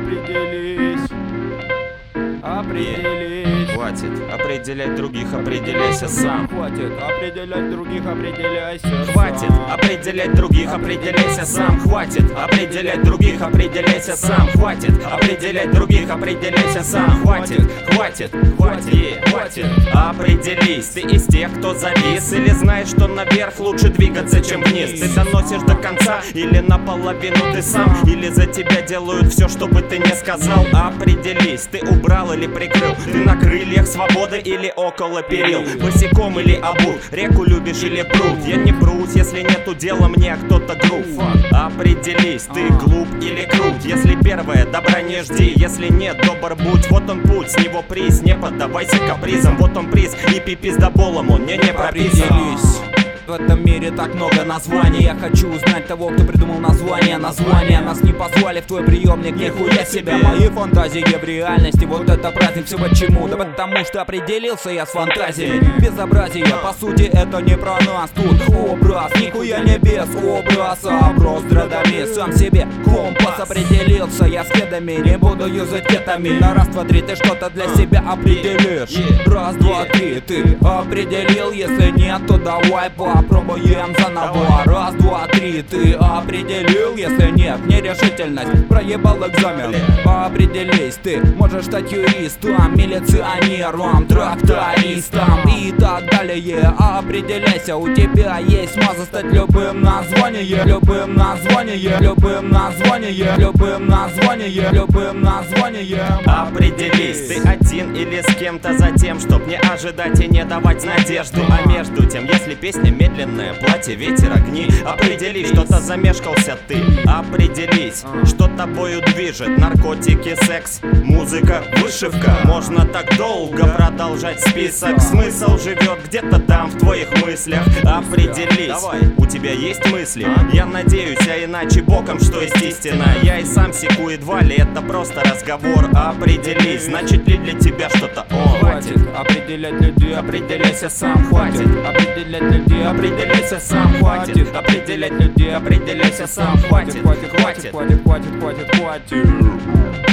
определись. Определись. Хватит определять других, определяйся сам. Хватит определять других, определяйся. Хватит определять других, определяйся сам. Хватит определять других, определяйся сам. Хватит определять других, определяйся сам. Хватит, хватит, хватит, хватит. Определись, ты из тех, кто завис, или знаешь, что наверх лучше двигаться, чем вниз. Ты доносишь до конца, или наполовину ты сам, или за тебя делают все, что бы ты не сказал. Определись, ты убрал или прикрыл, ты на крыльях свободы или около перил, босиком или обут, реку любишь или пруд. Я не брусь, если нету дела мне, а кто-то груб. Определись, ты глуп или крут. Если первое, добра не жди, если нет, добр будь. Вот он путь, с него приз, не поддавайся капризам. Вот он приз, и пипиздоболом он не прописан. В этом мире так много названий. Я хочу узнать того, кто придумал название. Названия нас не позвали в твой приемник. Нихуя себе, мои фантазии в реальности. Вот это праздник, все почему? Да потому что определился я с фантазией. Безобразие, по сути, это не про нас. Тут образ, нихуя не без образа. Образ дродами, сам себе компас. Определился я с кедами, не буду юзать кетамин. На раз, два, три, ты что-то для себя определишь. Раз, два, три, ты определил. Если нет, то давай попробуем заново. Раз, два, три, ты определил. Если нет, нерешительность, проебал экзамен. Определись, ты можешь стать юристом, милиционером, трактористом и так далее. Определяйся, у тебя есть маза стать любым названием. Любым названием, любым названием, любым названием, любым названием. Определись, ты один или с кем-то за тем, чтоб не ожидать и не давать надежду. А между тем, если песня медленное, платье, ветер, огни, определись, что-то замешкался ты. Определись, что тобою движет: наркотики, секс, музыка, вышивка. Можно так долго продолжать список. Смысл живет где-то там в твоих мыслях. Определись, у тебя есть мысли? Я надеюсь, а иначе боком, что есть истина. Я и сам секу едва ли, это просто разговор. Определись, значит ли для тебя что-то он? Хватит определять людей, Определяйся сам. Хватит определять людей, определяйся сам. Хватит определять людей, определяйся сам. Хватит, хватит, хватит. хватит.